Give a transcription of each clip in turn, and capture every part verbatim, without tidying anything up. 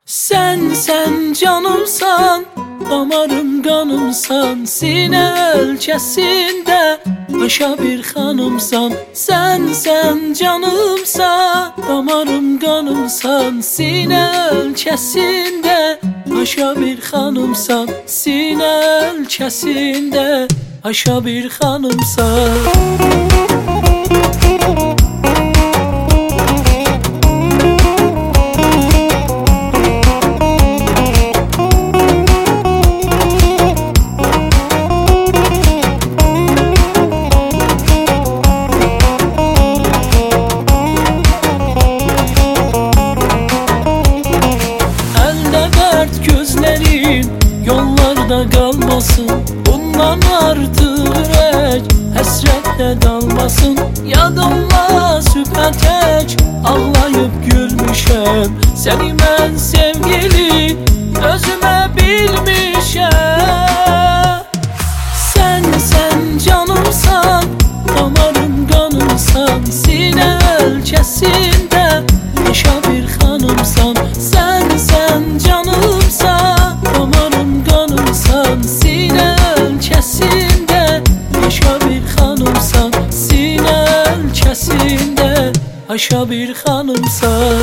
Sen sen canımsan, damarım kanımsan, sine ölçesinde paşa bir hanımsan. Sen sen canımsan, damarım kanımsan, sine ölçesinde paşa bir hanımsan. Sine ölçesinde paşa bir hanımsan. Gözlerin yollarda kalmasın, bundan artık yürek hasretle dalmasın. Yadımla süpetek ağlayıp gülmüşem, seni ben sevgili özüme bilmişem. Sen sen canımsan, damarım kanımsan, sine ölçesinde paşa bir hanımsan. Sen sen canımsan, damarım kanımsan, sine ölçesinde paşa bir hanımsan. Sine ölçesinde paşa bir hanımsan.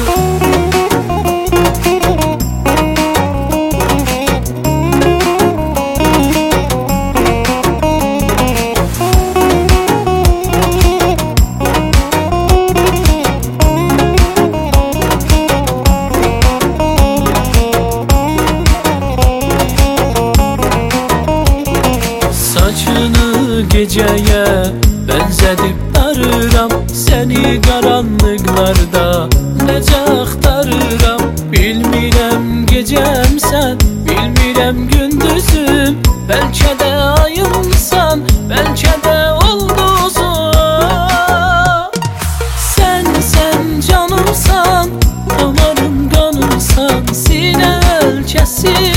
Saçını geceye benzedip arıram, seni karanlıklarda nece aktarıram. Bilmirem gecem sen, bilmirem gündüzüm, belki de ayımsan, belki de ulduzum. Sen sen canımsan, damarım kanımsan, sine ölçesi